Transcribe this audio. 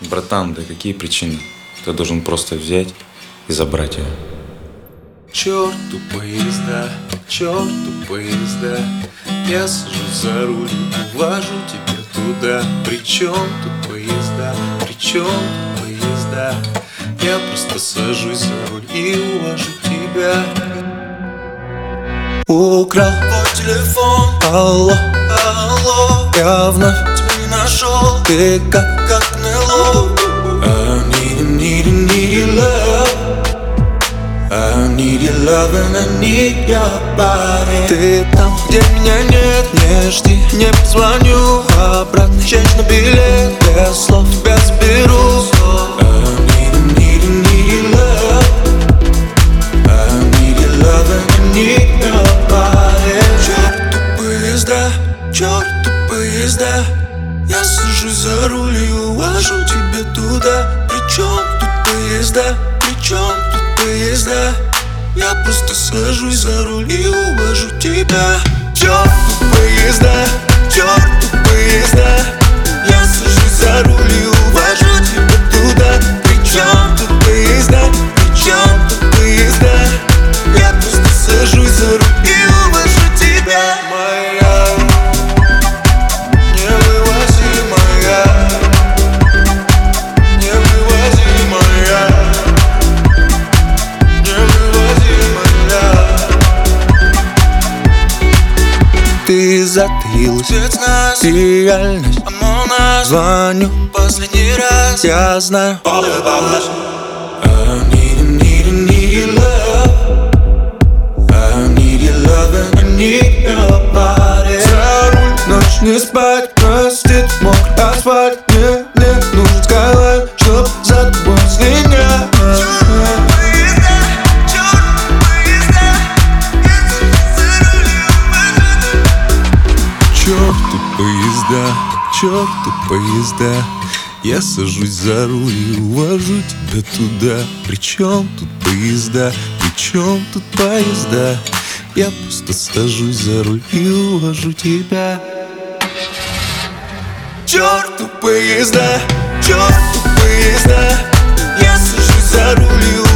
Братан, да какие причины? Ты должен просто взять и забрать ее. Черту поезда, черту поезда. Я сажусь за руль, увожу тебя туда. Причем тут поезда, причем тут поезда. Я просто сажусь за руль и увожу тебя. Украл твой телефон, алло, алло. Я вновь тебя не нашел, ты как НЛО. I need your love. I need your love and I need your body. Ты там, где меня нет, не жди, не позвоню. Обратный чек на билет, без слов тебя заберу. I need your love. I need your love and I need your body. Черту поезда, черту поезда. Я сажусь за руль и увожу тебя туда. Причем тут поезда, причем тут поезда. Я просто сажусь за руль и увожу тебя. Черту поезда, черту поезда. Я сажусь за руль и увожу тебя туда. Причем тут поезда, причем тут поезда. Я просто сажусь за руль и увожу тебя. Моя невывозимая, невывозимая, невывозимая. Ты затаилась, реальность, звоню последний раз. Я знаю, I need your love. I need your love and I need your body. За руль, ночь не спать, простит мокрый асфальт. Мне не нужен скайлайн, чтоб за тобой слинять. Черту поезда, черту поезда. Я сажусь за руль и увожу тебя туда. Причем тут поезда, причем тут поезда. Я просто сажусь за руль и увожу тебя. Черту поезда, черту поезда. Я сажусь за руль и